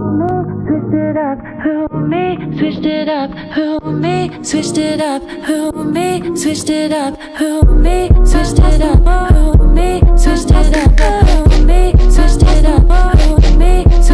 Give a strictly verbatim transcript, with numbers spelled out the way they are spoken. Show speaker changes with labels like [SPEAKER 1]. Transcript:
[SPEAKER 1] Switched it up, who me? Switched it up, who me? Switched it up, who me? Switched it up, who me? Switched it up, who me? Switched it up, who me? Switched it up, who me?